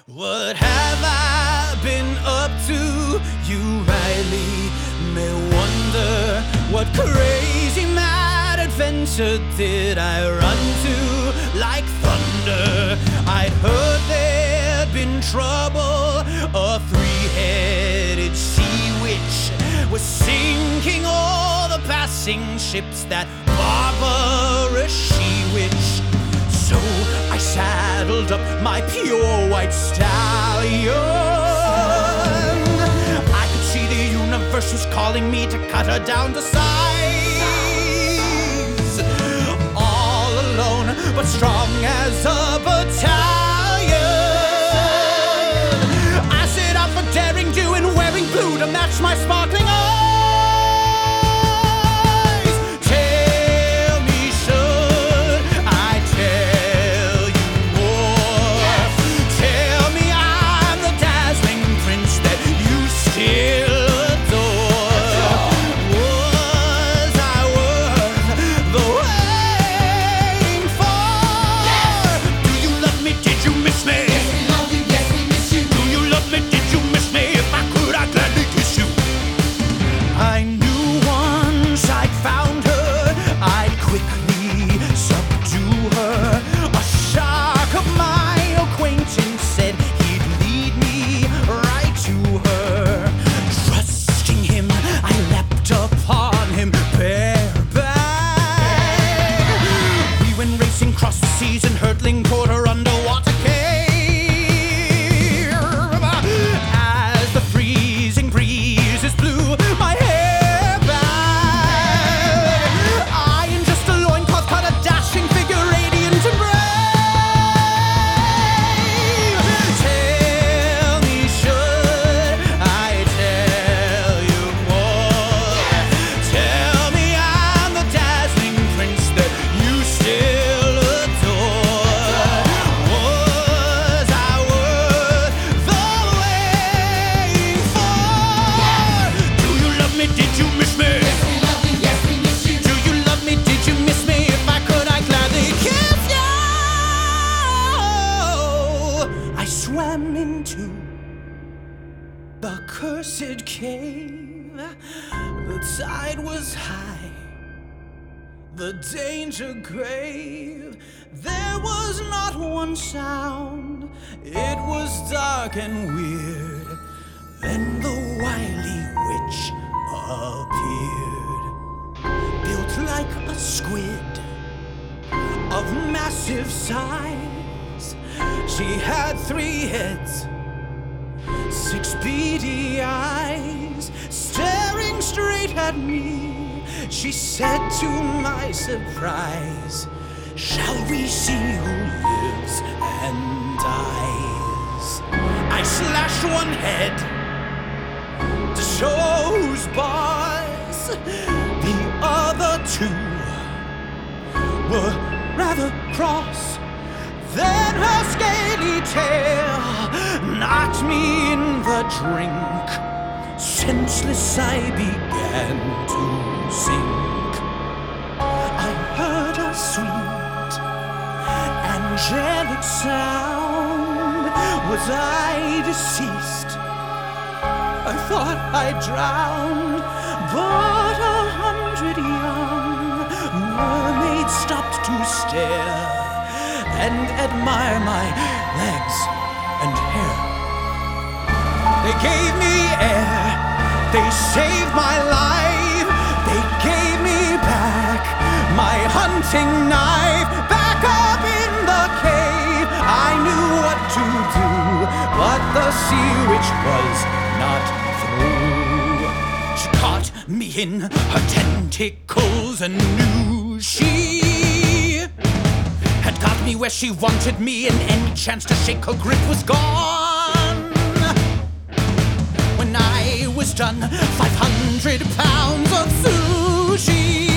What have I been up to? You rightly may wonder, what crazy mad adventure did I run to like thunder? I'd heard there'd been trouble, a three-headed sea witch was sinking all the passing ships, that barbarous she-witch. So I saddled up my pure white stallion. I could see the universe was calling me to cut her down to size. All alone, but strong as a battalion. I set out for daring do and wearing blue to match my sparkling eyes. The cursed cave, the tide was high, the danger grave. There was not one sound, it was dark and weird. Then the wily witch appeared, built like a squid, of massive size. She had 3 heads, 6 beady eyes, staring straight at me. She said to my surprise, "Shall we see who lives and dies?" I slashed one head to show who's boss. The other 2 were rather cross. Then her scaly tail knocked me in the drink. Senseless I began to sink. I heard a sweet, angelic sound. Was I deceased? I thought I drowned. But 100 young mermaids stopped to stare and admire my legs and hair. They gave me air, they saved my life, they gave me back my hunting knife. Back up in the cave, I knew what to do, but the sea witch was not through. She caught me in her tentacles and knew she had got me where she wanted me, and any chance to shake her grip was gone. When I was done, 500 pounds of sushi